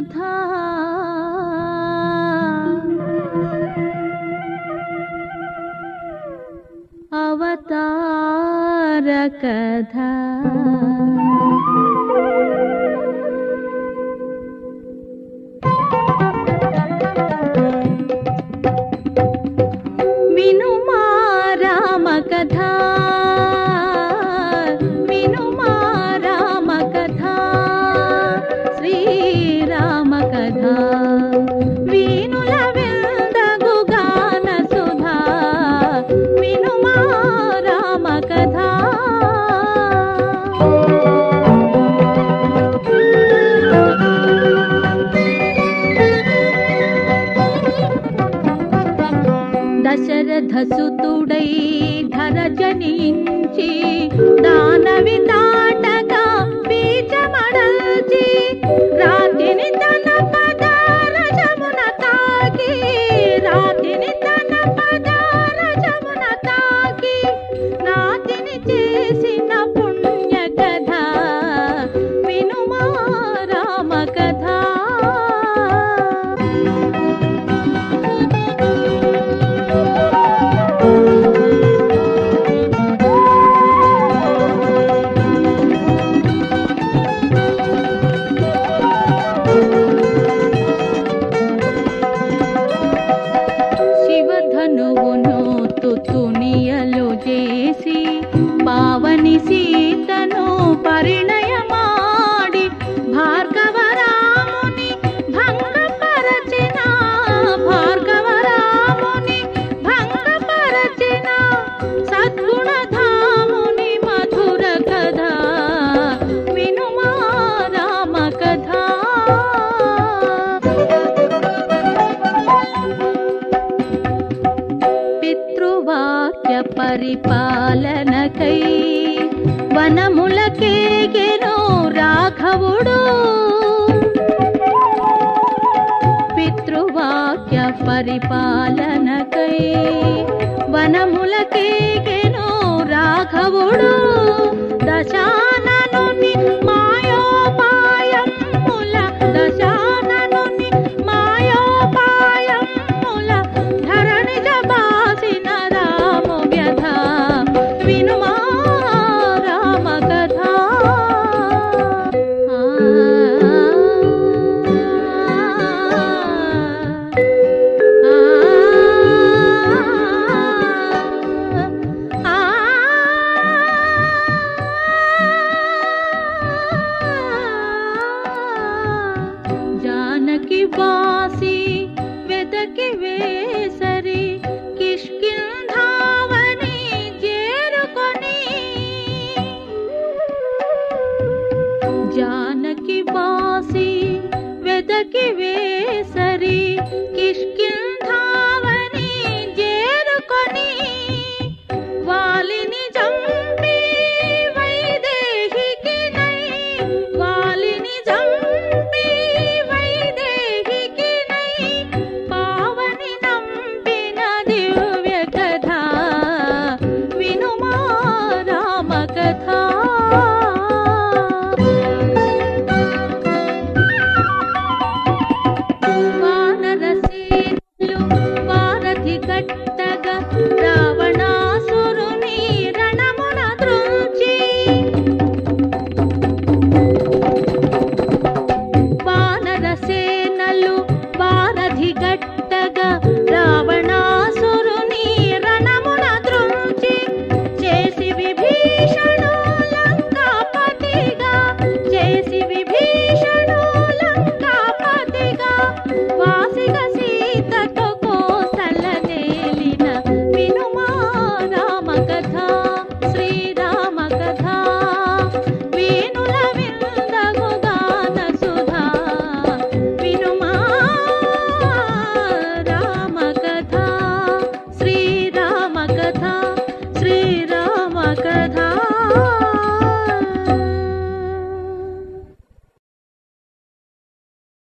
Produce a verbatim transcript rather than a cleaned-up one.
कथा अवतार कथा विनुमा राम कथा विनुमा राम कथा श्री राम कथा वीनुल विंदगु गान सुधा विनुमा राम कथा दशरथ सुतुडै धर जनिंची दानवि दाटगा बीजमडल्ची रातिनि तन पदार जमुन ताकी रातिनि तन पदार जमुन ताकी नातिनि चेसिन पुण्य कथा विनुमा राम कथा శివధనువును తుతునియలు చేసి పావని సీతను పరిణయమాడి భార్గవరాముని భంగపరచిన భార్గవరాముని భంగపరచిన సద్గుణధాముని మధుర కథ వినుమా రామ కథ पितृवाक्य परिपालनकै वनमुलकेगेनु राघवुडु पितृवाक्य परिपालनकै वनमुलकेगेनु राघवुडु दशाननुनि मायोपायमुल दशाननुनि मायोपायमुल धरणिज बासिन राम व्यथ विनुमा राम कथा जानकी बासी वेदकी वेसरी किष्किंधावनी जेरुकोनी जानकी बासी वेदकी